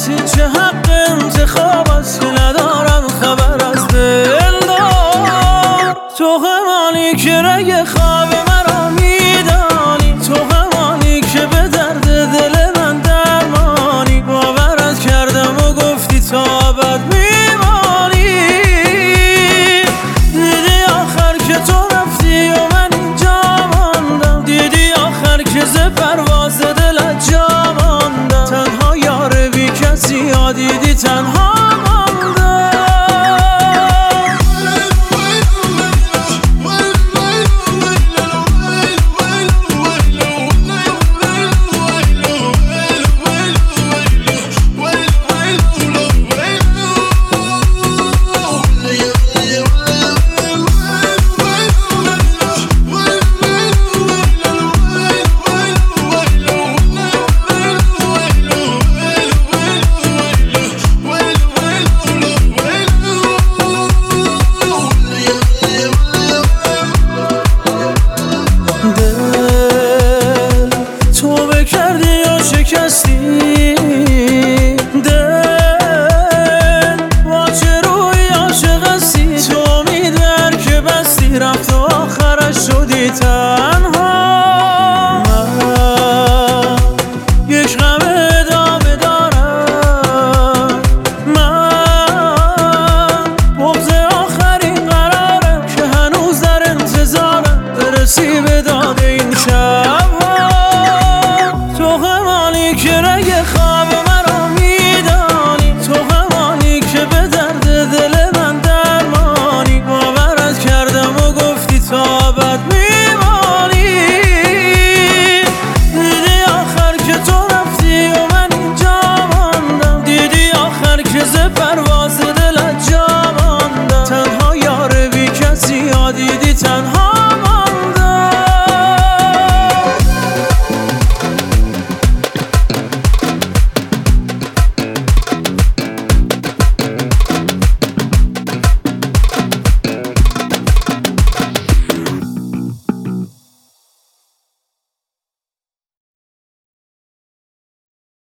کسی چه حق انتخاب است که ندارم خبر از دلدار. تو همانی که رگ خواب مرا میدانی، تو همانی که به درد دل من درمانی. باورت کردم و گفتی تا ابد میمانی. دیدی آخر که تو رفتی و من اینجا ماندم، دیدی آخر که ز پرواز دلت جا ماندم. تنها یار بی کسی ها دیدی تنها